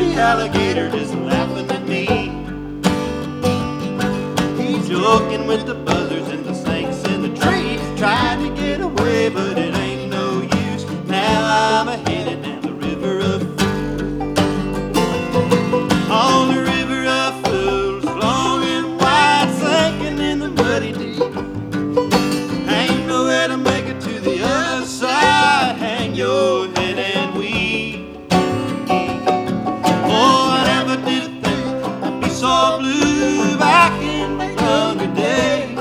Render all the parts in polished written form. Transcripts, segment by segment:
dirty alligator just laughing at me. He's joking with the buzzards and the snakes in the tree, trying to get away, but it ain't no use. Now I'm headed down the river of fools. On the river of fools, long and wide, sinking in the muddy deep. Ain't nowhere to make it to the other side. Hang your head and weep. Oh, I never did think I'd be so blue back in my younger days.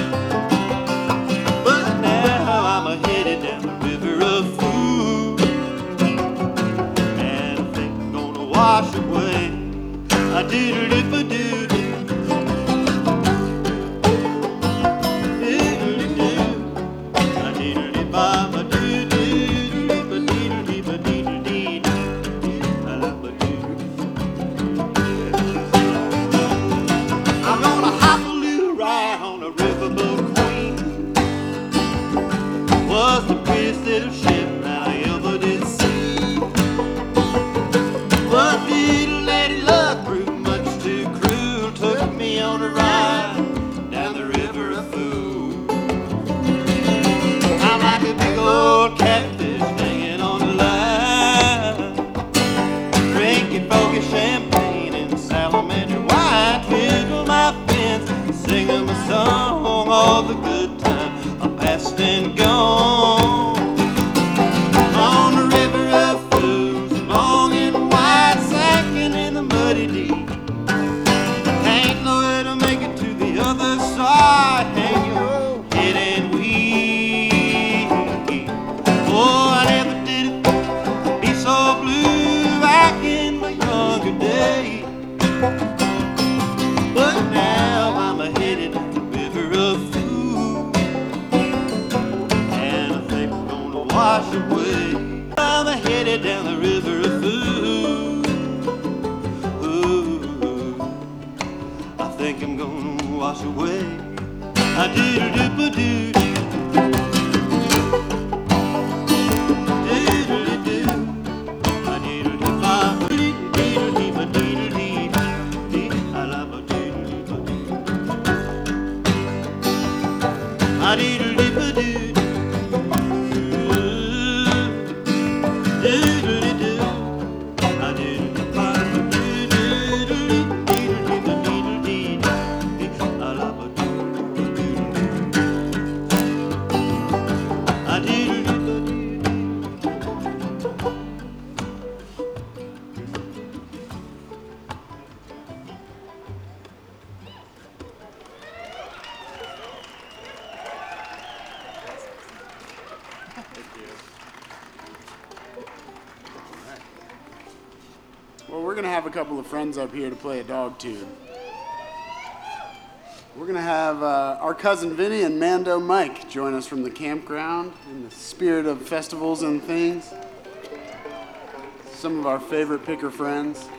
But now I'm headed down the river of fools, and I think I'm gonna wash away. I do-do-do-ba-do-do. I'm gonna hop a little ride on a riverboat queen. Was the prettiest little ship that I ever did see. But little Lady Luck proved much too cruel, took me on a ride down the river of fools. I'm like a big old catfish hanging on the line, drinking foggy champagne and salamander wine, twiddle my fins, singing a song all the good time I passed and gone. On the river of fools, long and wide, sinking in the muddy deep. Ain't no way to make it to the other side. Hang your head and weep. Oh, I never did it be so blue back in my younger days. But now I'm headed to the river of fools, and I think I'm gonna wash away. I'm headed down the river of fools. Ooh, I think I'm gonna wash away. I do-do-do-ba-do. Well, we're going to have a couple of friends up here to play a dog tune. We're going to have our cousin Vinny and Mando Mike join us from the campground in the spirit of festivals and things. Some of our favorite picker friends.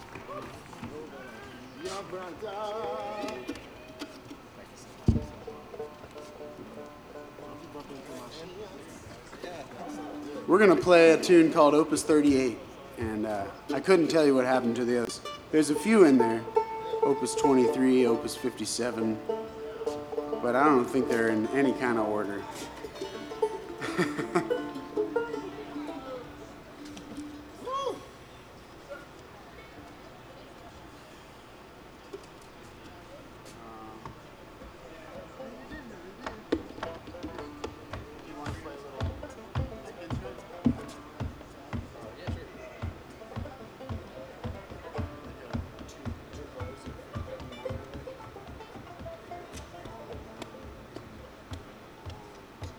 We're going to play a tune called Opus 38. And I couldn't tell you what happened to the others. There's a few in there, Opus 23, Opus 57, but I don't think they're in any kind of order.